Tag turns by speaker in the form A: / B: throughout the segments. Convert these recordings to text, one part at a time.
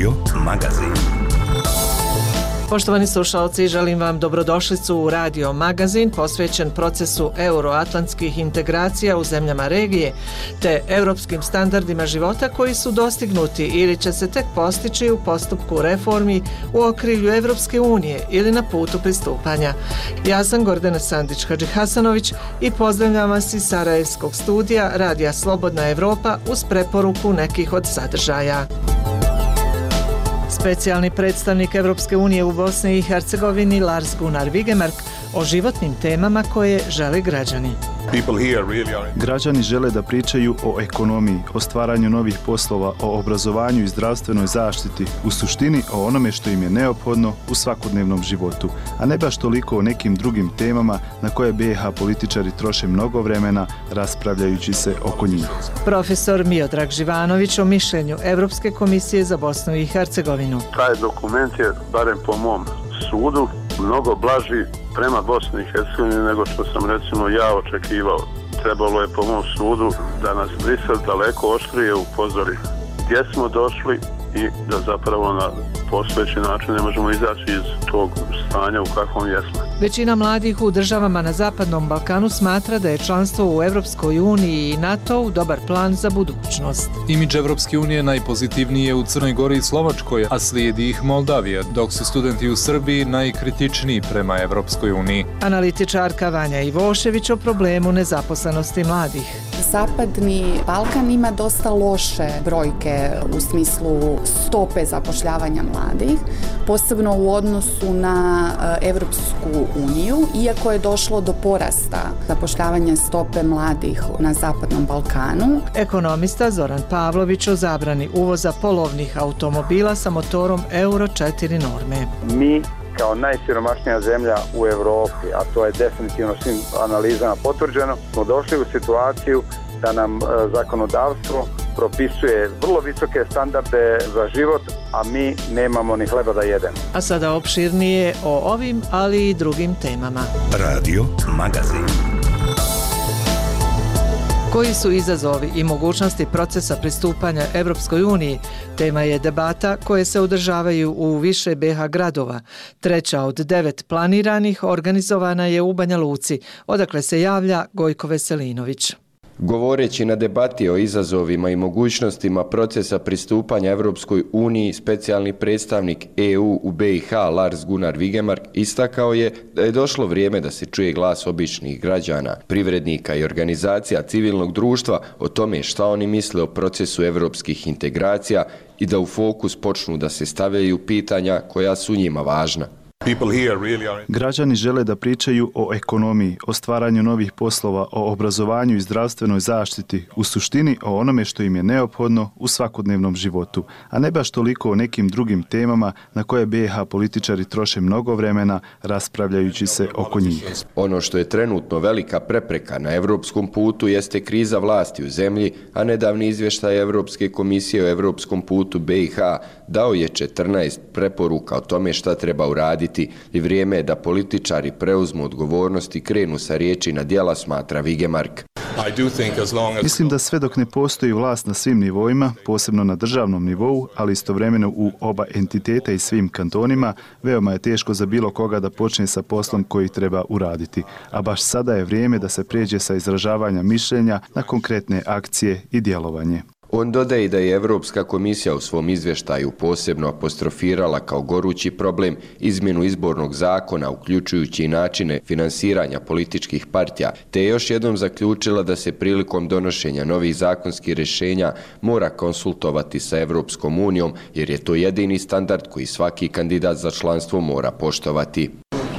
A: Radio Magazin.
B: Poštovani slušalci, želim vam dobrodošlicu u Radio Magazin posvećen procesu euroatlantskih integracija u zemljama regije te europskim standardima života koji su dostignuti ili će se tek postići u postupku reformi u okrilju Evropske unije ili na putu pristupanja. Ja sam Gordana Sandić-Hadžihasanović i pozdravljam vas iz Sarajevskog studija Radija Slobodna Evropa uz preporuku nekih od sadržaja. Specijalni predstavnik Evropske unije u Bosni i Hercegovini Lars Gunnar Vigemark o životnim temama koje žele građani.
C: Građani žele da pričaju o ekonomiji, o stvaranju novih poslova, o obrazovanju i zdravstvenoj zaštiti, u suštini o onome što im je neophodno u svakodnevnom životu, a ne baš toliko o nekim drugim temama na koje BiH političari troše mnogo vremena raspravljajući se oko njih.
B: Profesor Miodrag Živanović o mišljenju Evropske komisije za Bosnu i Hercegovinu.
D: Taj dokument je, barem po mom sudu, mnogo blaži prema Bosni i Hercegovini nego što sam recimo ja očekivao. Trebalo je po mom sudu da nas Brisel daleko oštrije upozori gdje smo došli i da zapravo na postojeći način ne možemo izaći iz tog stanja u kakvom jesmo.
B: Većina mladih u državama na Zapadnom Balkanu smatra da je članstvo u Evropskoj uniji i NATO dobar plan za budućnost.
E: Imidž Evropske unije najpozitivniji je u Crnoj Gori i Slovačkoj, a slijedi ih Moldavija, dok su studenti u Srbiji najkritičniji prema Evropskoj uniji.
B: Analitičarka Vanja Ivošević o problemu nezaposlenosti mladih.
F: Zapadni Balkan ima dosta loše brojke u smislu stope zapošljavanja mladih, posebno u odnosu na Evropsku uniju, iako je došlo do porasta zapošljavanja stope mladih na Zapadnom Balkanu.
B: Ekonomista Zoran Pavlović o zabrani uvoza polovnih automobila sa motorom Euro 4 norme.
G: Mi kao najsiromašnija zemlja u Europi, a to je definitivno svim analizama potvrđeno, smo došli u situaciju da nam zakonodavstvo propisuje vrlo visoke standarde za život, a mi nemamo ni hleba da jedemo.
B: A sada opširnije o ovim, ali i drugim temama.
A: Radio Magazin.
B: Koji su izazovi i mogućnosti procesa pristupanja Evropskoj uniji? Tema je debata koje se održavaju u više BiH gradova. Treća od 9 planiranih organizovana je u Banja Luci, odakle se javlja Gojko Veselinović.
H: Govoreći na debati o izazovima i mogućnostima procesa pristupanja Evropskoj uniji, specijalni predstavnik EU u BiH Lars Gunnar Vigemark istakao je da je došlo vrijeme da se čuje glas običnih građana, privrednika i organizacija civilnog društva o tome šta oni misle o procesu evropskih integracija i da u fokus počnu da se stavljaju pitanja koja su njima važna.
C: Građani žele da pričaju o ekonomiji, o stvaranju novih poslova, o obrazovanju i zdravstvenoj zaštiti, u suštini o onome što im je neophodno u svakodnevnom životu, a ne baš toliko o nekim drugim temama na koje BiH političari troše mnogo vremena raspravljajući se oko njih.
H: Ono što je trenutno velika prepreka na evropskom putu jeste kriza vlasti u zemlji, a nedavni izvještaj Evropske komisije o evropskom putu BiH dao je 14 preporuka o tome šta treba uraditi i vrijeme je da političari preuzmu odgovornost i krenu sa riječi na djela, smatra Vigemark.
C: Mislim da sve dok ne postoji vlast na svim nivoima, posebno na državnom nivou, ali istovremeno u oba entiteta i svim kantonima, veoma je teško za bilo koga da počne sa poslom koji treba uraditi. A baš sada je vrijeme da se pređe sa izražavanja mišljenja na konkretne akcije i djelovanje.
H: On dodaje da je Evropska komisija u svom izvještaju posebno apostrofirala kao gorući problem izmjenu izbornog zakona, uključujući i načine finansiranja političkih partija, te je još jednom zaključila da se prilikom donošenja novih zakonskih rješenja mora konsultovati sa Evropskom unijom, jer je to jedini standard koji svaki kandidat za članstvo mora poštovati.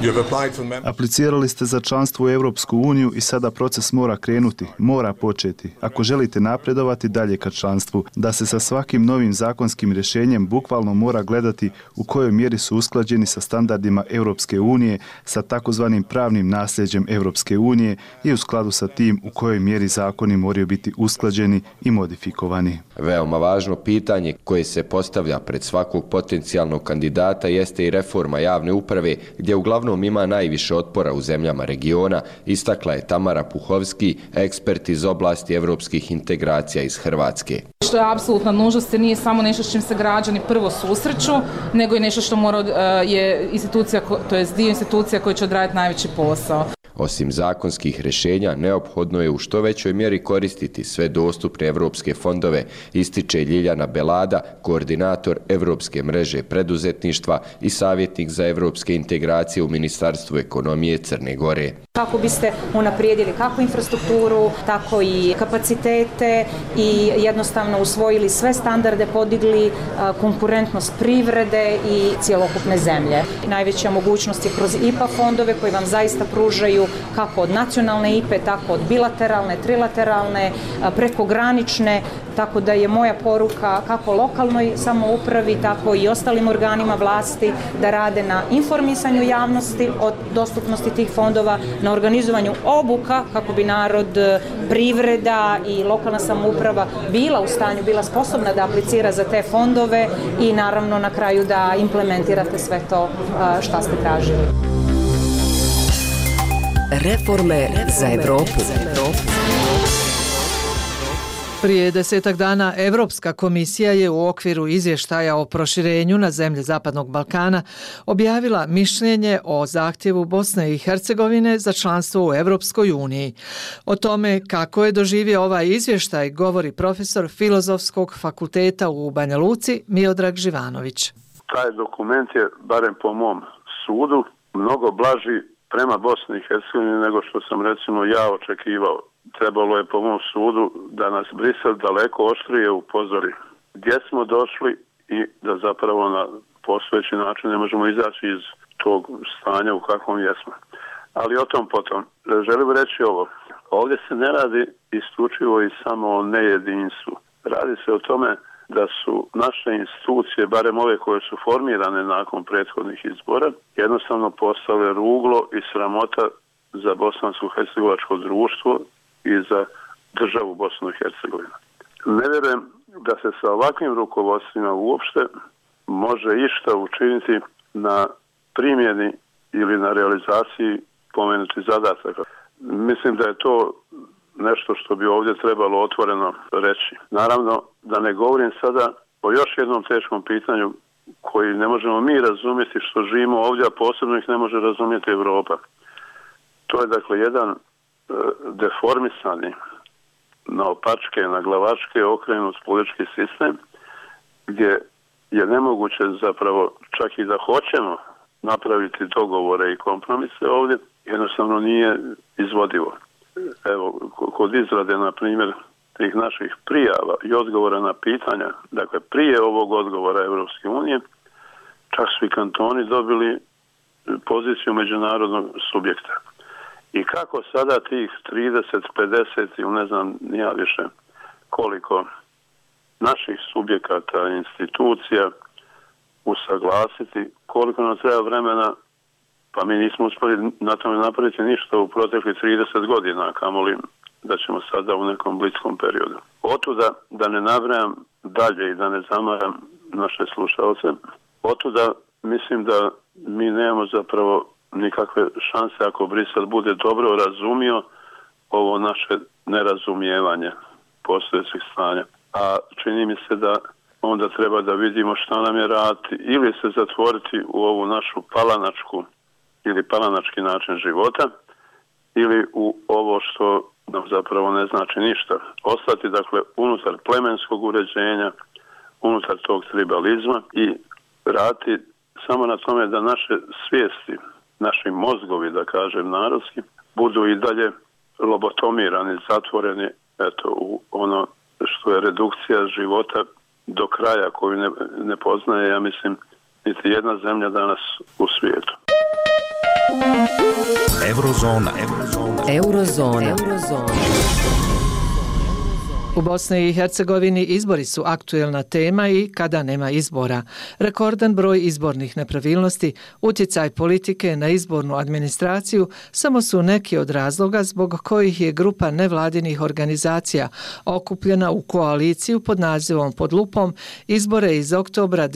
C: Aplicirali ste za članstvo u Europsku uniju i sada proces mora krenuti, mora početi. Ako želite napredovati dalje ka članstvu, da se sa svakim novim zakonskim rješenjem bukvalno mora gledati u kojoj mjeri su usklađeni sa standardima Europske unije, sa takozvanim pravnim nasljeđem Europske unije i u skladu sa tim u kojoj mjeri zakoni moraju biti usklađeni i modifikovani.
H: Veoma važno pitanje koje se postavlja pred svakog potencijalnog kandidata jeste i reforma javne uprave, gdje uglavnom uglavnom ima najviše otpora u zemljama regiona, istakla je Tamara Puhovski, ekspert iz oblasti evropskih integracija iz Hrvatske.
I: Što je apsolutna nužnost, nije samo nešto s čim se građani prvo susreću, nego i nešto što je institucija, to je dio institucija koji će odraditi najveći posao.
H: Osim zakonskih rješenja, neophodno je u što većoj mjeri koristiti sve dostupne evropske fondove, ističe Ljiljana Belada, koordinator Evropske mreže preduzetništva i savjetnik za evropske integracije u Ministarstvu ekonomije Crne Gore.
J: Kako biste unaprijedili kako infrastrukturu, tako i kapacitete i jednostavno usvojili sve standarde, podigli konkurentnost privrede i cjelokupne zemlje. Najveća mogućnost je kroz IPA fondove koji vam zaista pružaju kako od nacionalne IPE, tako od bilateralne, trilateralne, prekogranične, tako da je moja poruka kako lokalnoj samoupravi, tako i ostalim organima vlasti da rade na informisanju javnosti o dostupnosti tih fondova, na organizovanju obuka kako bi narod, privreda i lokalna samouprava bila u stanju, bila sposobna da aplicira za te fondove i naravno na kraju da implementirate sve to što ste tražili.
B: Reforme za Evropu. Prije 10 dana Europska komisija je u okviru izvještaja o proširenju na zemlje Zapadnog Balkana objavila mišljenje o zahtjevu Bosne i Hercegovine za članstvo u Europskoj uniji. O tome kako je doživio ovaj izvještaj govori profesor Filozofskog fakulteta u Banja Luci Miodrag Živanović.
D: Taj dokument je, barem po mom sudu, mnogo blaži prema Bosni i Hercegovini nego što sam recimo ja očekivao. Trebalo je po mom sudu da nas Brisel daleko oštrije upozori gdje smo došli i da zapravo na postojeći način ne možemo izaći iz tog stanja u kakvom jesmo. Ali o tom potom. Želim reći ovo. Ovdje se ne radi isključivo i samo o nejedinstvu. Radi se o tome da su naše institucije, barem ove koje su formirane nakon prethodnih izbora, jednostavno postale ruglo i sramota za bosansko-hercegovačko društvo i za državu Bosnu i Hercegovinu. Ne vjerujem da se sa ovakvim rukovodstvima uopšte može išta učiniti na primjeni ili na realizaciji pomenutih zadataka. Mislim da je to nešto što bi ovdje trebalo otvoreno reći. Naravno, da ne govorim sada o još jednom teškom pitanju koji ne možemo mi razumjeti što živimo ovdje, a posebno ih ne može razumjeti Europa. To je dakle jedan deformisani, naopačke, naglavačke okrenut politički sistem gdje je nemoguće zapravo čak i da hoćemo napraviti dogovore i kompromise ovdje, jednostavno nije izvodivo. Evo, kod izrade, na primjer, tih naših prijava i odgovora na pitanja, dakle prije ovog odgovora Europske unije, čak su i kantoni dobili poziciju međunarodnog subjekta. I kako sada tih 30, 50 ili ne znam nija više koliko naših subjekata, institucija usaglasiti, koliko nam treba vremena, pa mi nismo uspjeli na tome napraviti ništa u proteklih 30 godina, kamoli da ćemo sada u nekom bliskom periodu. Otuda, da ne nabrajam dalje i da ne zamaram naše slušalce, otuda mislim da mi nemamo zapravo nikakve šanse ako Brisel bude dobro razumio ovo naše nerazumijevanje postojećih stanja. A čini mi se da onda treba da vidimo šta nam je raditi ili se zatvoriti u ovu našu palanačku ili palanački način života ili u ovo što nam zapravo ne znači ništa. Ostati dakle unutar plemenskog uređenja, unutar tog tribalizma i raditi samo na tome da naše svijesti, naši mozgovi, da kažem narodski, budu i dalje lobotomirani, zatvoreni u ono što je redukcija života do kraja koju ne poznaje, ja mislim, niti jedna zemlja danas u svijetu.
A: Eurozona.
B: U Bosni i Hercegovini izbori su aktuelna tema i kada nema izbora. Rekordan broj izbornih nepravilnosti, utjecaj politike na izbornu administraciju samo su neki od razloga zbog kojih je grupa nevladinih organizacija okupljena u koaliciju pod nazivom Pod lupom izbore iz oktobra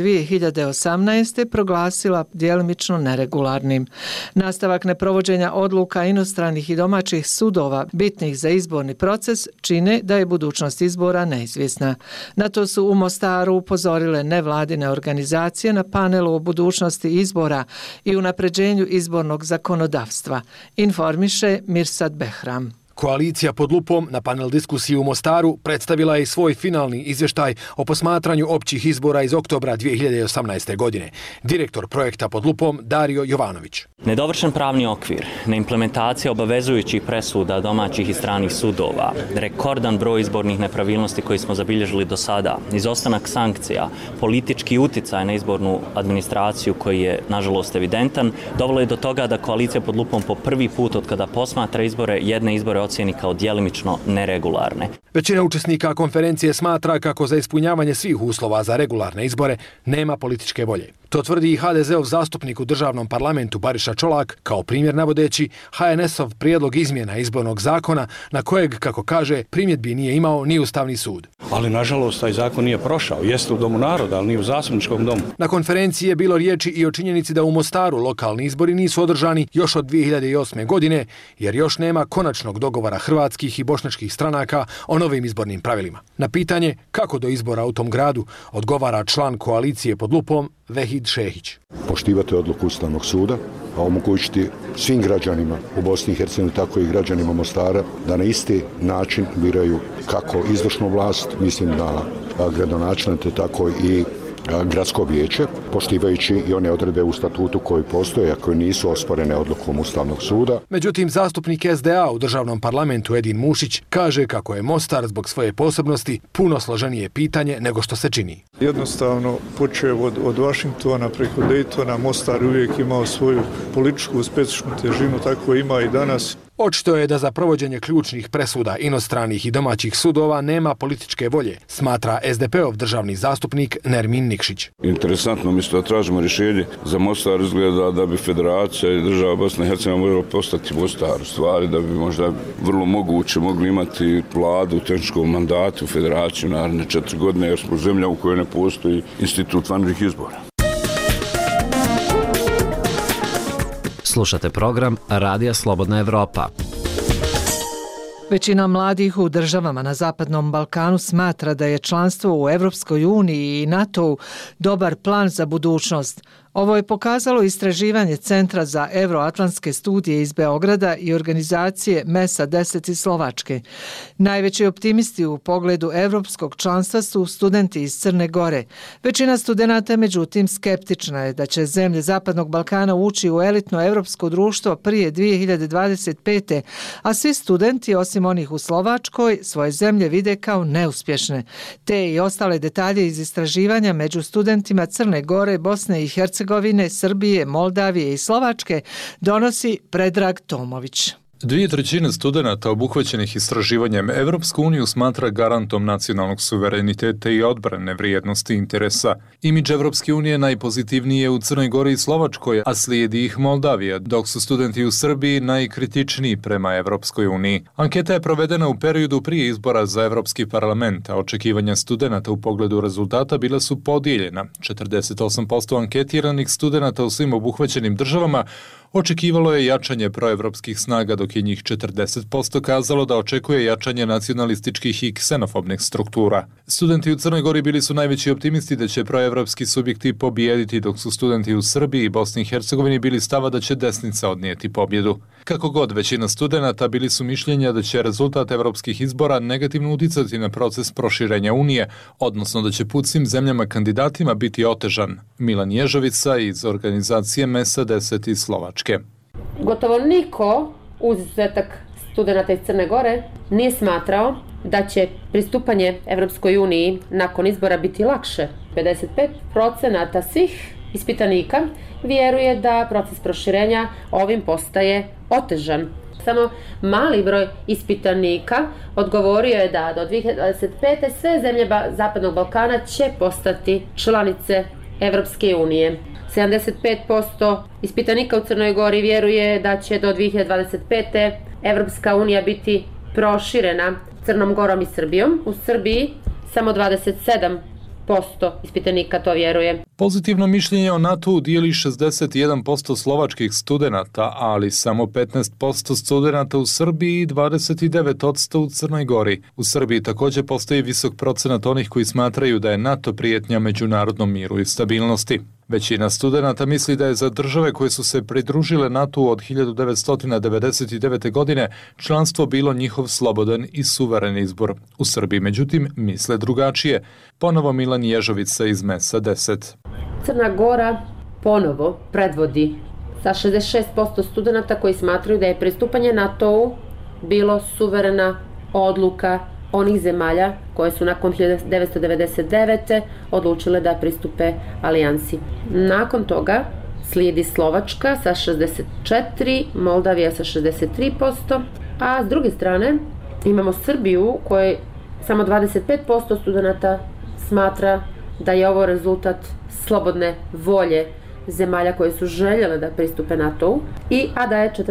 B: 2018. proglasila djelimično neregularnim. Nastavak neprovođenja odluka inostranih i domaćih sudova bitnih za izborni proces čine da je budućnost izbora neizvjesna. Na to su u Mostaru upozorile nevladine organizacije na panelu o budućnosti izbora i unapređenju izbornog zakonodavstva, informiše Mirsad Behram.
K: Koalicija Pod lupom na panel diskusiji u Mostaru predstavila je svoj finalni izvještaj o posmatranju općih izbora iz oktobra 2018. godine. Direktor projekta Pod lupom Dario Jovanović.
L: Nedovršen pravni okvir, neimplementacija obavezujućih presuda domaćih i stranih sudova, rekordan broj izbornih nepravilnosti koji smo zabilježili do sada, izostanak sankcija, politički utjecaj na izbornu administraciju koji je nažalost evidentan, dovelo je do toga da koalicija Pod lupom po prvi put od kada posmatra izbore, jedne izbore ocijeni kao djelimično neregularne.
K: Većina učesnika konferencije smatra kako za ispunjavanje svih uslova za regularne izbore nema političke volje. To tvrdi i HDZ-ov zastupnik u državnom parlamentu Bariša Čolak, kao primjer navodeći HNS-ov prijedlog izmjena izbornog zakona na kojeg, kako kaže, primjedbi nije imao ni Ustavni sud.
M: Ali nažalost taj zakon nije prošao, jeste u Domu naroda, ali nije u Zastupničkom domu.
K: Na konferenciji je bilo riječi i o činjenici da u Mostaru lokalni izbori nisu održani još od 2008. godine, jer još nema konačnog dogovora hrvatskih i bošnjačkih stranaka o novim izbornim pravilima. Na pitanje kako do izbora u tom gradu odgovara član koalicije Pod lupom Vehid Šehić.
N: Poštivati odluku Ustavnog suda, a omogućiti svim građanima u Bosni i Hercegovini, tako i građanima Mostara, da na isti način biraju kako izvršnu vlast, mislim na gradonačelnike, tako i gradsko vijeće, poštivajući i one odredbe u statutu koji postoje, a koje nisu osporene odlukom Ustavnog suda.
K: Međutim, zastupnik SDA u državnom parlamentu Edin Mušić kaže kako je Mostar zbog svoje posebnosti puno složenije pitanje nego što se čini.
O: Jednostavno, počev od Washingtona preko Daytona, Mostar uvijek imao svoju političku specifičnu težinu, tako ima i danas.
K: Očito je da za provođenje ključnih presuda inostranih i domaćih sudova nema političke volje, smatra SDP-ov državni zastupnik Nermin Nikšić.
P: Interesantno, mi da tražimo rješenje za Mostar, izgleda da bi federacija i država Bosne i Hercegovine morala postati Mostar, u stvari da bi možda vrlo moguće mogli imati vladu u tehničkom mandatu, federaciju naredne 4 godine, jer smo zemlja u kojoj ne postoji institut vanrednih izbora.
Q: Slušate program Radija Slobodna Evropa.
B: Većina mladih u državama na Zapadnom Balkanu smatra da je članstvo u Europskoj uniji i NATO-u dobar plan za budućnost. Ovo je pokazalo istraživanje Centra za euroatlantske studije iz Beograda i organizacije MESA 10 iz Slovačke. Najveći optimisti u pogledu europskog članstva su studenti iz Crne Gore. Većina studenata, međutim, skeptična je da će zemlje Zapadnog Balkana ući u elitno europsko društvo prije 2025. A svi studenti, osim onih u Slovačkoj, svoje zemlje vide kao neuspješne. Te i ostale detalje iz istraživanja među studentima Crne Gore, Bosne i Hercegovine, Srbije, Moldavije i Slovačke donosi Predrag Tomović.
E: 2/3 studenata obuhvaćenih istraživanjem Evropsku uniju smatra garantom nacionalnog suvereniteta i odbrane vrijednosti interesa. Imidž Evropske unije najpozitivniji je u Crnoj Gori i Slovačkoj, a slijedi ih Moldavija, dok su studenti u Srbiji najkritičniji prema Evropskoj uniji. Anketa je provedena u periodu prije izbora za Evropski parlament, a očekivanja studenata u pogledu rezultata bila su podijeljena. 48% anketiranih studenata u svim obuhvaćenim državama očekivalo je jačanje proevropskih snaga, dok je njih 40% kazalo da očekuje jačanje nacionalističkih i ksenofobnih struktura. Studenti u Crnoj Gori bili su najveći optimisti da će proevropski subjekti pobijediti, dok su studenti u Srbiji i Bosni i Hercegovini bili stava da će desnica odnijeti pobjedu. Kako god, većina studenata bili su mišljenja da će rezultat evropskih izbora negativno utjecati na proces proširenja Unije, odnosno da će put svim zemljama kandidatima biti otežan. Milan Ježovica iz organizacije MESA 10 iz Slovačke.
R: Gotovo niko, uz izuzetak studenata iz Crne Gore, nije smatrao da će pristupanje Evropskoj uniji nakon izbora biti lakše. 55% svih ispitanika vjeruje da proces proširenja ovim postaje otežan. Samo mali broj ispitanika odgovorio je da do 2025. sve zemlje Zapadnog Balkana će postati članice Evropske unije. 75% ispitanika u Crnoj Gori vjeruje da će do 2025. Evropska unija biti proširena Crnom Gorom i Srbijom. U Srbiji samo 27% ispitanika to vjeruje.
E: Pozitivno mišljenje o NATO-u dijeli 61% slovačkih studenata, ali samo 15% studenata u Srbiji i 29% u Crnoj Gori. U Srbiji također postoji visok procenat onih koji smatraju da je NATO prijetnja međunarodnom miru i stabilnosti. Većina studenata misli da je za države koje su se pridružile NATO-u od 1999. godine članstvo bilo njihov slobodan i suveren izbor. U Srbiji, međutim, misle drugačije. Ponovo Milan Ježovica iz MESA 10.
R: Crna Gora ponovo predvodi sa 66% studenata koji smatraju da je pristupanje NATO-u bilo suverena odluka onih zemalja koje su nakon 1999. odlučile da pristupe alijansi. Nakon toga slijedi Slovačka sa 64%, Moldavija sa 63%, a s druge strane imamo Srbiju kojoj samo 25% studenata smatra da je ovo rezultat slobodne volje zemalja koje su željele da pristupe NATO-u, a da je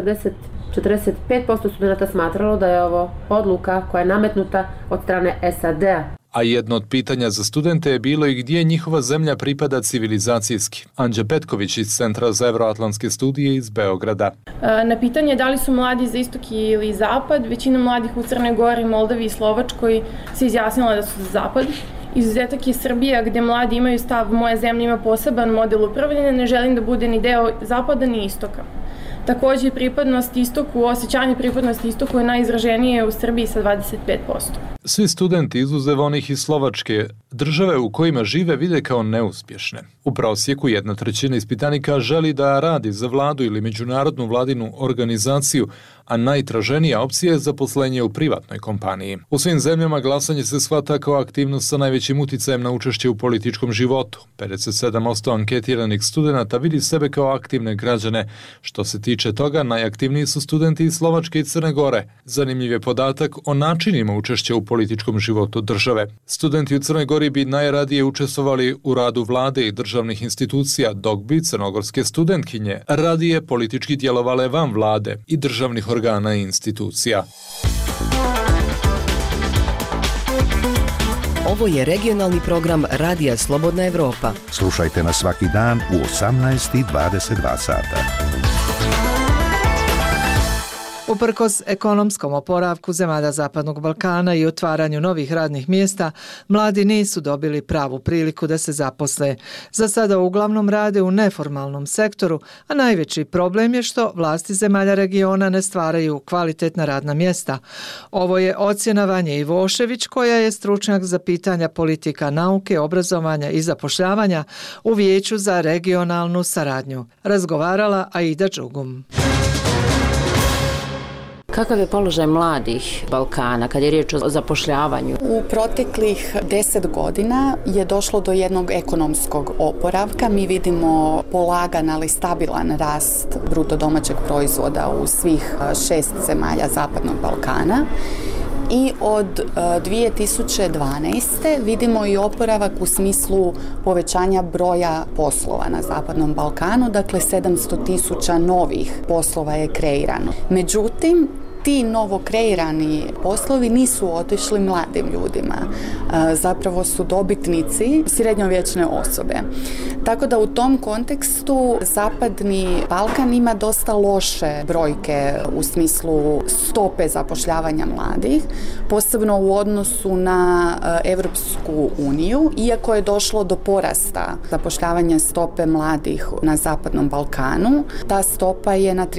R: 45% studenata smatralo da je ovo odluka koja je nametnuta od strane SAD-a.
E: A jedno od pitanja za studente je bilo i gdje njihova zemlja pripada civilizacijski. Anđa Petković iz Centra za euroatlantske studije iz Beograda.
S: Na pitanje da li su mladi za istok ili zapad, većina mladih u Crnoj Gori, Moldaviji i Slovačkoj se izjasnila da su za zapad. Izuzetak je Srbija gdje mladi imaju stav moja zemlja ima poseban model upravljanja, ne želim da bude ni deo zapada ni istoka. Također pripadnost istoku, osjećanje pripadnosti istoku je najizraženije u Srbiji sa 25%.
E: Svi studenti izuzev onih iz Slovačke države u kojima žive vide kao neuspješne. U prosjeku 1/3 ispitanika želi da radi za vladu ili međunarodnu vladinu organizaciju, a najtraženija opcija je zaposlenje u privatnoj kompaniji. U svim zemljama glasanje se shvata kao aktivnost sa najvećim uticajem na učešće u političkom životu. 57% anketiranih studenata vidi sebe kao aktivne građane. Što se tiče toga, najaktivniji su studenti iz Slovačke i Crne Gore. Zanimljiv je podatak o načinima učešća u političkom životu države. Studenti u Crnoj Gori bi najradije učestvovali u radu vlade i državnih institucija, dok bi crnogorske studentkinje radije politički djelovale van vlade i državnih organa i institucija.
T: Ovo je regionalni program Radija Slobodna Evropa.
A: Slušajte nas svaki dan u 18:22 sata.
B: Uprkos ekonomskom oporavku zemalja Zapadnog Balkana i otvaranju novih radnih mjesta, mladi nisu dobili pravu priliku da se zaposle. Za sada uglavnom rade u neformalnom sektoru, a najveći problem je što vlasti zemalja regiona ne stvaraju kvalitetna radna mjesta. Ovo je ocjena Vanje Ivošević, koja je stručnjak za pitanja politika nauke, obrazovanja i zapošljavanja u Vijeću za regionalnu saradnju. Razgovarala Aida Đugum.
U: Kakav je položaj mladih Balkana kad je riječ o zapošljavanju?
F: U proteklih 10 godina je došlo do jednog ekonomskog oporavka. Mi vidimo polagan, ali stabilan rast bruto domaćeg proizvoda u svih 6 zemalja Zapadnog Balkana. I od 2012. vidimo i oporavak u smislu povećanja broja poslova na Zapadnom Balkanu, dakle 700.000 novih poslova je kreirano. Međutim, ti novo kreirani poslovi nisu otišli mladim ljudima. Zapravo su dobitnici srednjovječne osobe. Tako da u tom kontekstu Zapadni Balkan ima dosta loše brojke u smislu stope zapošljavanja mladih, posebno u odnosu na Evropsku uniju, iako je došlo do porasta zapošljavanja stope mladih na Zapadnom Balkanu. Ta stopa je na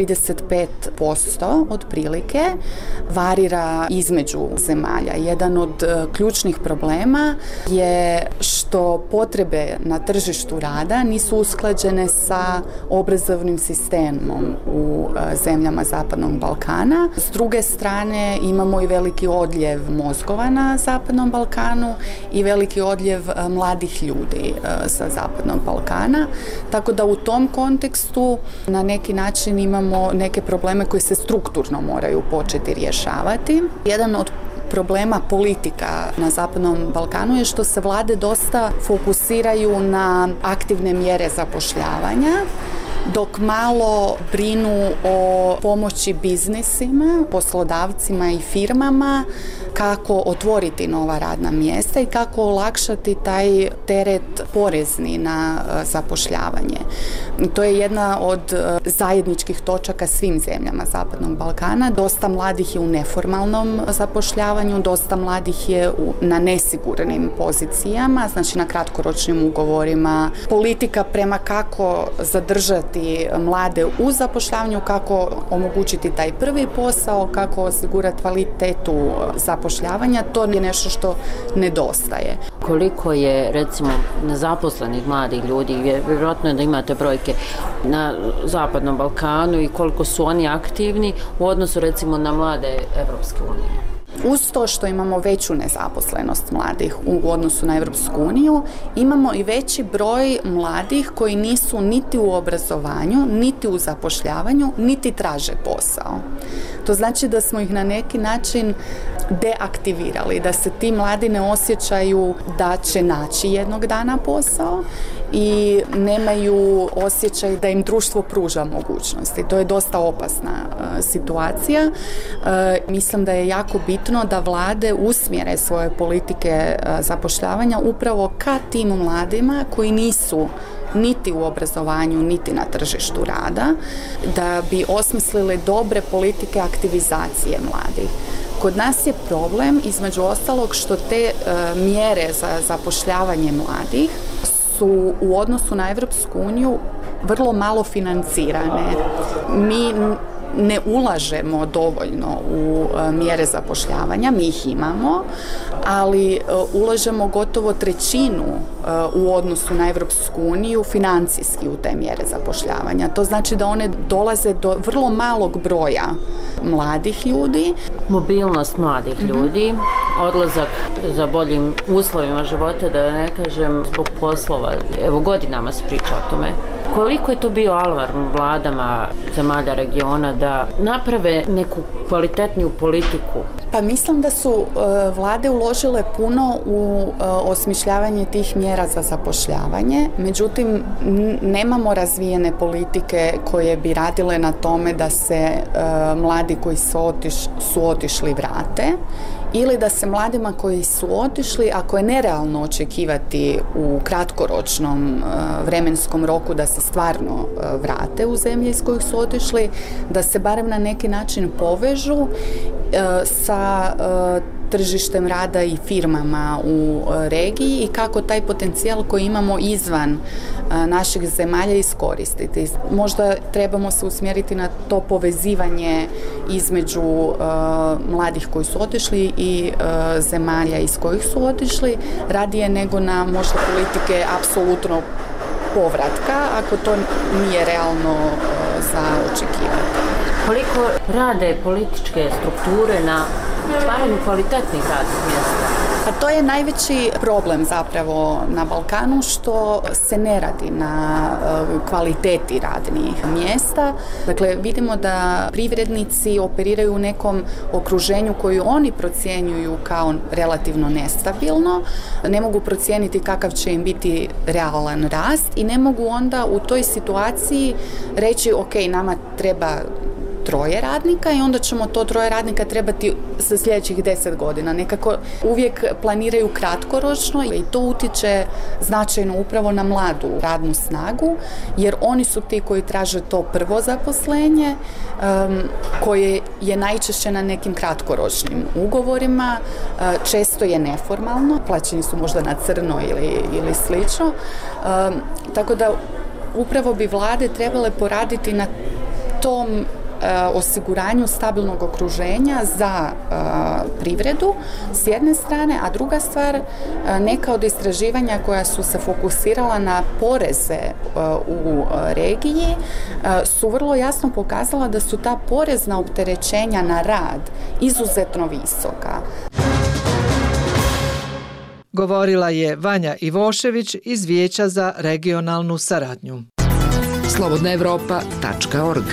F: 35% otprilike, varira između zemalja. Jedan od ključnih problema problema je što potrebe na tržištu rada nisu usklađene sa obrazovnim sistemom u zemljama Zapadnog Balkana. S druge strane imamo i veliki odljev mozgova na Zapadnom Balkanu i veliki odljev mladih ljudi sa Zapadnog Balkana. Tako da u tom kontekstu na neki način imamo neke probleme koji se strukturno moraju početi rješavati. Jedan od problema politika na Zapadnom Balkanu je što se vlade dosta fokusiraju na aktivne mjere zapošljavanja, dok malo brinu o pomoći biznisima, poslodavcima i firmama, kako otvoriti nova radna mjesta i kako olakšati taj teret porezni na zapošljavanje. To je jedna od zajedničkih točaka svim zemljama Zapadnog Balkana. Dosta mladih je u neformalnom zapošljavanju, dosta mladih je na nesigurnim pozicijama, znači na kratkoročnim ugovorima. Politika prema kako zadržati mlade u zapošljavanju, kako omogućiti taj prvi posao, kako osigurati kvalitetu zapošljavanja, to je nešto što nedostaje.
U: Koliko je recimo nezaposlenih mladih ljudi, vjerojatno je da imate brojke na Zapadnom Balkanu i koliko su oni aktivni u odnosu recimo na mlade Evropske unije?
F: Uz to što imamo veću nezaposlenost mladih u odnosu na Europsku uniju, imamo i veći broj mladih koji nisu niti u obrazovanju, niti u zapošljavanju, niti traže posao. To znači da smo ih na neki način deaktivirali, da se ti mladi ne osjećaju da će naći jednog dana posao i nemaju osjećaj da im društvo pruža mogućnosti. To je dosta opasna situacija. Mislim da je jako bitno da vlade usmjere svoje politike zapošljavanja upravo ka tim mladima koji nisu niti u obrazovanju, niti na tržištu rada, da bi osmislili dobre politike aktivizacije mladih. Kod nas je problem, između ostalog, što te mjere za zapošljavanje mladih su u odnosu na Europsku uniju vrlo malo financirane. Mi ne ulažemo dovoljno u mjere zapošljavanja, mi ih imamo, ali ulažemo gotovo trećinu u odnosu na Europsku uniju financijski u te mjere zapošljavanja. To znači da one dolaze do vrlo malog broja mladih ljudi.
U: Mobilnost mladih ljudi, odlazak za boljim uslovima života, da ne kažem zbog poslova, evo godinama se priča o tome. Koliko je to bio alarm vladama zemalja regiona da naprave neku kvalitetniju politiku?
F: Pa mislim da su vlade uložile puno u osmišljavanje tih mjera za zapošljavanje, međutim nemamo razvijene politike koje bi radile na tome da se mladi koji su otišli vrate, ili da se mladima koji su otišli, ako je nerealno očekivati u kratkoročnom vremenskom roku da se stvarno vrate u zemlje iz kojih su otišli, da se barem na neki način povežu sa tržištem rada i firmama u regiji i kako taj potencijal koji imamo izvan naših zemalja iskoristiti. Možda trebamo se usmjeriti na to povezivanje između mladih koji su otišli i zemalja iz kojih su otišli, radije nego na možda politike apsolutno povratka, ako to nije realno za očekivati.
U: Koliko rade političke strukture na stvaranju kvalitetnih radnih mjesta?
F: Pa to je najveći problem zapravo na Balkanu, što se ne radi na kvaliteti radnih mjesta. Dakle, vidimo da privrednici operiraju u nekom okruženju koju oni procjenjuju kao relativno nestabilno, ne mogu procijeniti kakav će im biti realan rast i ne mogu onda u toj situaciji reći ok, nama treba 3 radnika i onda ćemo to 3 radnika trebati za sljedećih 10 godina. Nekako uvijek planiraju kratkoročno i to utječe značajno upravo na mladu radnu snagu, jer oni su ti koji traže to prvo zaposlenje, koje je najčešće na nekim kratkoročnim ugovorima, često je neformalno, plaćeni su možda na crno ili slično. Tako da upravo bi vlade trebale poraditi na tom osiguranju stabilnog okruženja za privredu s jedne strane, a druga stvar, neka od istraživanja koja su se fokusirala na poreze u regiji su vrlo jasno pokazala da su ta porezna opterećenja na rad izuzetno visoka.
B: Govorila je Vanja Ivošević iz Vijeća za regionalnu saradnju.
T: slobodnaevropa.org.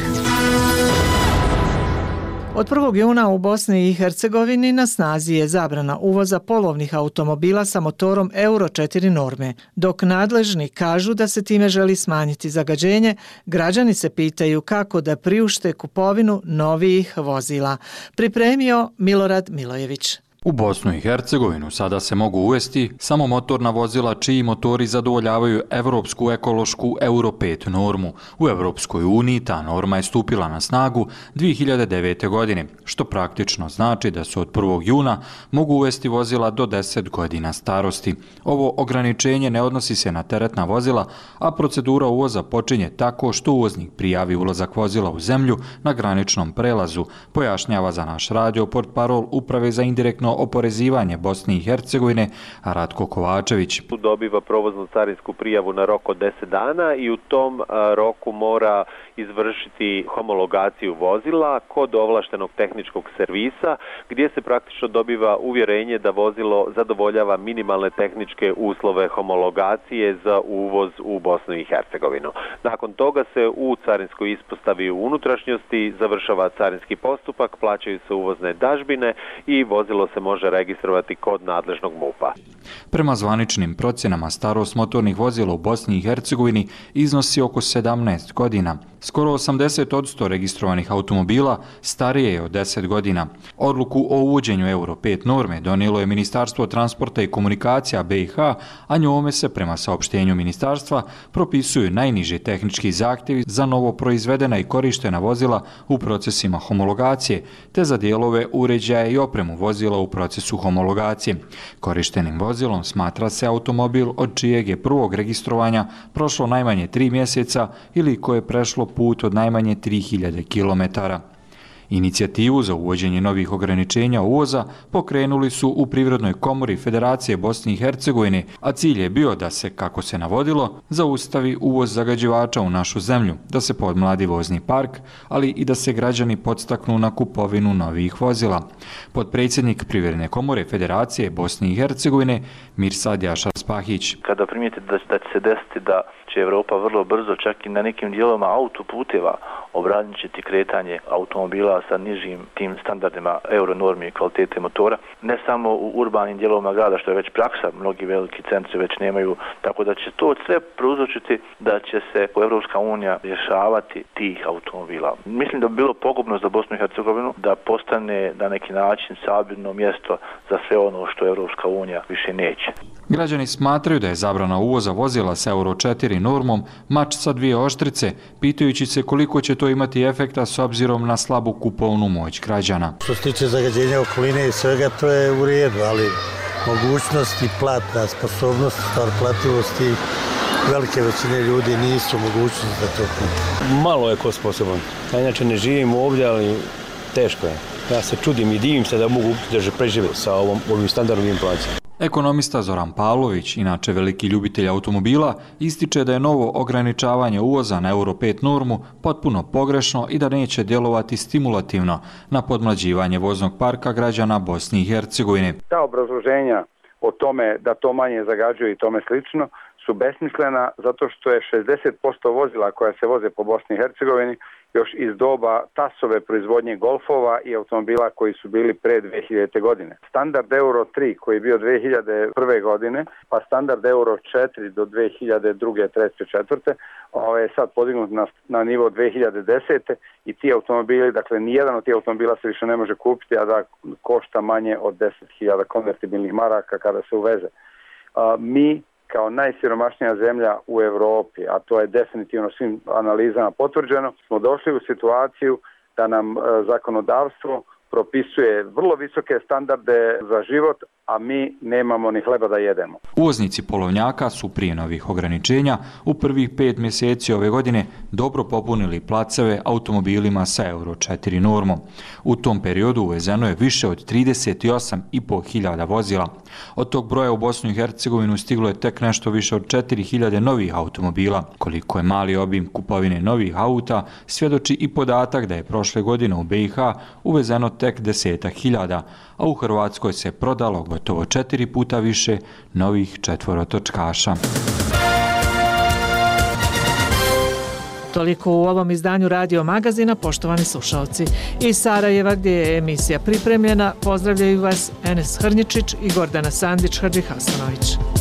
B: Od 1. juna u Bosni i Hercegovini na snazi je zabrana uvoza polovnih automobila sa motorom Euro 4 norme. Dok nadležni kažu da se time želi smanjiti zagađenje, građani se pitaju kako da priušte kupovinu novijih vozila. Pripremio Milorad Milojević.
G: U Bosnu i Hercegovinu sada se mogu uvesti samo motorna vozila čiji motori zadovoljavaju evropsku ekološku Euro 5 normu. U Evropskoj uniji ta norma je stupila na snagu 2009. godine, što praktično znači da se od 1. juna mogu uvesti vozila do 10 godina starosti. Ovo ograničenje ne odnosi se na teretna vozila, a procedura uvoza počinje tako što uvoznik prijavi ulazak vozila u zemlju na graničnom prelazu, pojašnjava za naš radio portparol Uprave za indirektno oporezivanje Bosne i Hercegovine Ratko Kovačević.
V: Tu dobiva provoznu carinsku prijavu na rok od 10 dana i u tom roku mora izvršiti homologaciju vozila kod ovlaštenog tehničkog servisa gdje se praktično dobiva uvjerenje da vozilo zadovoljava minimalne tehničke uslove homologacije za uvoz u Bosnu i Hercegovinu. Nakon toga se u carinskoj ispostavi u unutrašnjosti završava carinski postupak, plaćaju se uvozne dažbine i vozilo se može registrovati kod nadležnog MUP-a.
G: Prema zvaničnim procjenama starost motornih vozila u Bosni i Hercegovini iznosi oko 17 godina. Skoro 80% registrovanih automobila starije je od 10 godina. Odluku o uvođenju Euro 5 norme donijelo je Ministarstvo transporta i komunikacija BiH, a njome se prema saopštenju ministarstva propisuju najniži tehnički zahtjevi za novo proizvedena i korištena vozila u procesima homologacije, te za dijelove, uređaje i opremu vozila u procesu homologacije. Korištenim vozilom smatra se automobil od čijeg je prvog registrovanja prošlo najmanje 3 mjeseca ili koje je prešlo put od najmanje 3000 km. Inicijativu za uvođenje novih ograničenja uvoza pokrenuli su u Privrednoj komori Federacije Bosne i Hercegovine, a cilj je bio da se, kako se navodilo, zaustavi uvoz zagađivača u našu zemlju, da se podmladi vozni park, ali i da se građani podstaknu na kupovinu novih vozila. Potpredsjednik Privredne komore Federacije Bosne i Hercegovine Mirsad Jaša Spahić.
W: Kada primijetite da će se desiti da će Evropa vrlo brzo, čak i na nekim dijelovima autoputeva, ograničiti kretanje automobila sa nižim tim standardima euro normi i kvalitete motora, ne samo u urbanim dijelovima grada, što je već praksa, mnogi veliki centri već nemaju, tako da će to sve prouzročiti da će se Evropska unija rješavati tih automobila. Mislim da bi bilo pogubno za Bosnu i Hercegovinu da postane na neki način sabirno mjesto za sve ono što Evropska unija više neće.
G: Građani smatraju da je zabrana uvoza vozila sa Euro 4 normom mač sa dvije oštrice, pitajući se koliko će to imati efekta s obzirom na slabu kupovnu moć građana.
X: Što se tiče zagađenja okoline i svega, to je u redu, ali mogućnost i platna sposobnost, stvar plativosti, velike većine ljudi nisu mogućnosti da to kupi.
M: Malo je ko sposoban. Ja inače ne živim ovdje, ali teško je. Ja se čudim i divim se da mogu da prežive sa ovim standardom inflacije.
G: Ekonomista Zoran Pavlović, inače veliki ljubitelj automobila, ističe da je novo ograničavanje uvoza na Euro 5 normu potpuno pogrešno i da neće djelovati stimulativno na podmlađivanje voznog parka građana Bosne i Hercegovine.
Y: Ta obrazloženja o tome da to manje zagađuje i tome slično su besmislena zato što je 60% vozila koja se voze po Bosni i Hercegovini još iz doba TAS-ove proizvodnje golfova i automobila koji su bili pre 2000. godine. Standard Euro 3 koji je bio 2001. godine, pa standard Euro 4 do 2002. 3. 4. je sad podignut na nivo 2010. i ti automobili, dakle nijedan od tih automobila se više ne može kupiti, a da košta manje od 10.000 konvertibilnih maraka kada se uveze. Mi kao najsiromašnija zemlja u Europi, a to je definitivno svim analizama potvrđeno, smo došli u situaciju da nam zakonodavstvo propisuje vrlo visoke standarde za život, a mi nemamo ni hleba da jedemo.
G: Uvoznici polovnjaka su prije novih ograničenja u prvih 5 mjeseci ove godine dobro popunili placeve automobilima sa Euro 4 normom. U tom periodu uvezeno je više od 38.500 vozila. Od tog broja u Bosnu i Hercegovinu stiglo je tek nešto više od 4.000 novih automobila. Koliko je mali obim kupovine novih auta, svjedoči i podatak da je prošle godine u BiH uvezeno tek 10.000, a u Hrvatskoj se prodalo gotovo 4 puta više novih četvorotočkaša.
B: Toliko u ovom izdanju Radio Magazina, poštovani slušalci. Iz Sarajeva, gdje je emisija pripremljena, pozdravljaju vas Enes Hrnjičić i Gordana Sandić-Hadžihasanović.